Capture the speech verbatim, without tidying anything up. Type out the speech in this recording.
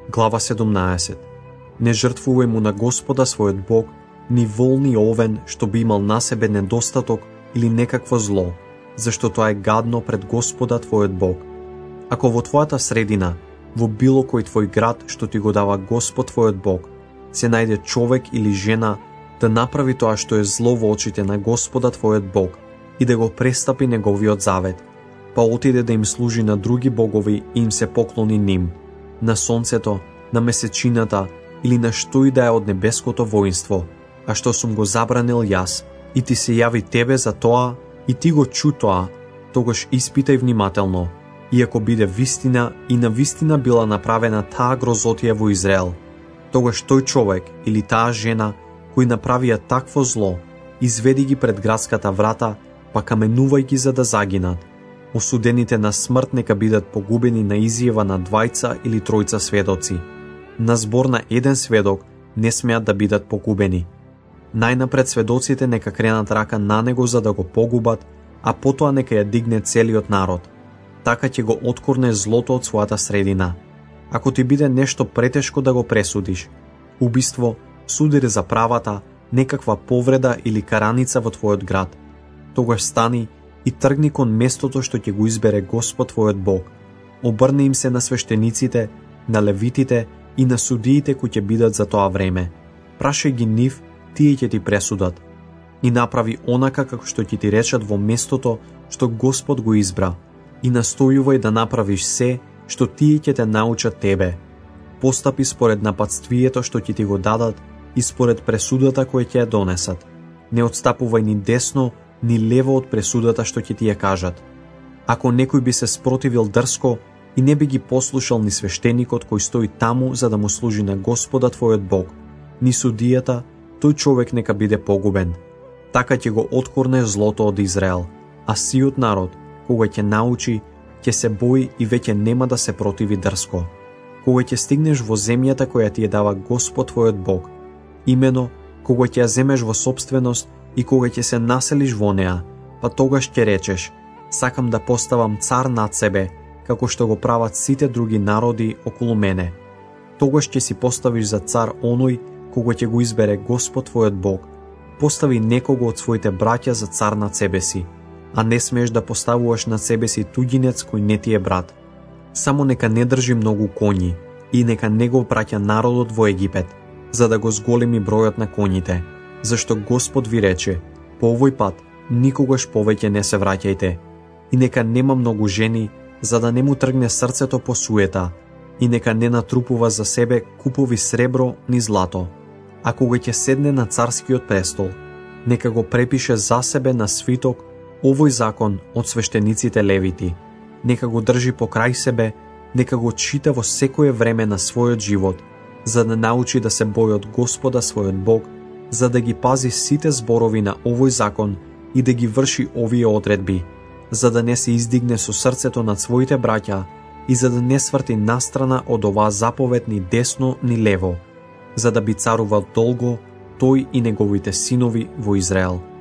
Глава седумнаесет. Не жртвувај му на Господа својот Бог ни вол ни овен што би имал на себе недостаток или некакво зло, зашто тоа е гадно пред Господа твојот Бог. Ако во твојата средина, во било кој твој град што ти го дава Господ твојот Бог, се најде човек или жена да направи тоа што е зло во очите на Господа твојот Бог и да го престапи неговиот завет, па отиде да им служи на други богови и им се поклони ним, на сонцето, на месечината или на што и да е од небеското воинство, а што сум го забранил јас, и ти се јави тебе за тоа, и ти го чу тоа, тогаш испитај внимателно, и ако биде вистина и на вистина била направена таа грозотија во Израел, тогаш тој човек или таа жена кои направија такво зло, изведи ги пред градската врата, па каменувај ги за да загинат. Осудените на смрт нека бидат погубени на изјава на двајца или тројца сведоци. На збор на еден сведок не смеат да бидат погубени. Најнапред сведоците нека кренат рака на него за да го погубат, а потоа нека ја дигне целиот народ. Така ќе го откорне злото од својата средина. Ако ти биде нешто претешко да го пресудиш, убиство, судир за правата, некаква повреда или караница во твојот град, тогаш стани и тргни кон местото што ќе го избере Господ твојот Бог. Обрни им се на свештениците, на левитите и на судиите кои ќе бидат за тоа време. Прашај ги нив, тие ќе ти пресудат. И направи онака како што ќе ти речат во местото што Господ го избра. И настојувај да направиш се што тие ќе те научат тебе. Постапи според напатствието што ќе ти го дадат и според пресудата која ќе ја донесат. Не отстапувај ни десно, ни лево од пресудата што ќе ти ја кажат. Ако некој би се спротивил дрско и не би ги послушал ни свештеникот кој стои таму за да му служи на Господа твојот Бог, ни судијата, тој човек нека биде погубен. Така ќе го откорне злото од Израел, а сиот народ, кога ќе научи, ќе се бои и веќе нема да се противи дрско. Кога ќе стигнеш во земјата која ти ја дава Господ твојот Бог, имено кога ќе ја земеш во собственост и кога ќе се населиш во неа, па тогаш ќе речеш: сакам да поставам цар над себе, како што го прават сите други народи околу мене. Тогаш ќе си поставиш за цар оној кога ќе го избере Господ твојот Бог. Постави некого од своите браќа за цар над себе си, а не смееш да поставуваш над себе си туѓинец кој не ти е брат. Само нека не држи многу коњи и нека не го праќа народот во Египет, за да го зголеми бројот на коњите, зашто Господ ви рече: по овој пат никогаш повеќе не се враќајте. И нека нема многу жени, за да не му тргне срцето по суета, и нека не натрупува за себе купови сребро ни злато. А кога ќе седне на царскиот престол, нека го препише за себе на свиток овој закон од свештениците левити. Нека го држи покрај себе, нека го чита во секое време на својот живот, за да научи да се бои од Господа својот Бог, за да ги пази сите зборови на овој закон и да ги врши овие одредби, за да не се издигне со срцето над своите браќа и за да не сврти настрана од оваа заповед ни десно ни лево, за да би царувал долго тој и неговите синови во Израел.